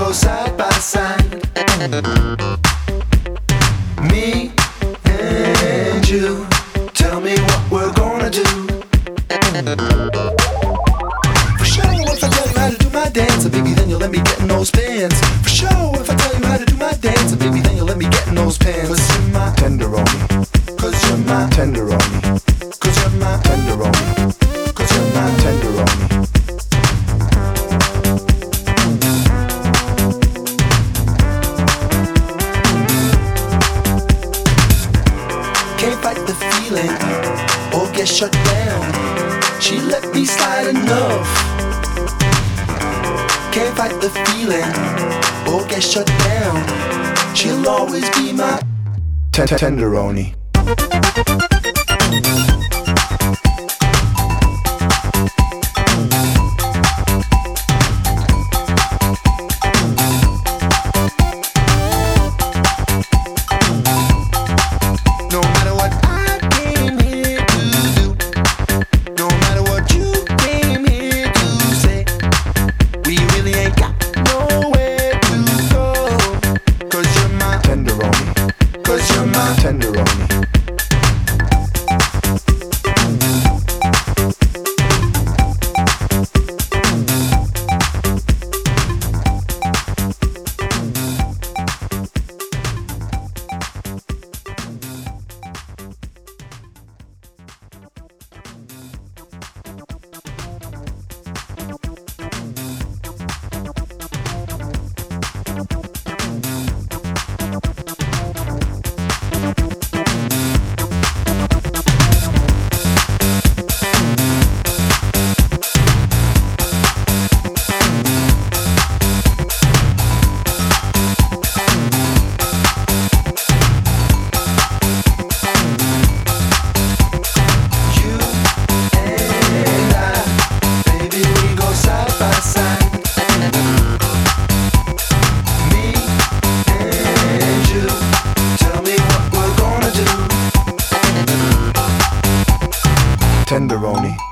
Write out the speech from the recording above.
go side by side. Me and you, tell me what we're gonna do. For sure, if I tell you how to do my dance, baby, then you'll let me get in those pants. For sure, if I tell you how to do my dance, baby, then you'll let me get in those pants. 'Cause you're my tenderoni, 'cause you're my tenderoni, 'cause you're my tenderoni, 'cause you're my tenderoni. Can't fight the feeling or get shut down. She let me slide enough. Can't fight the feeling or get shut down. She'll always be my tenderoni. No matter what I came here to do, no matter what you came here to say, we really ain't got nowhere to go. 'Cause you're my tenderoni, 'cause you're my tenderoni. Tenderoni.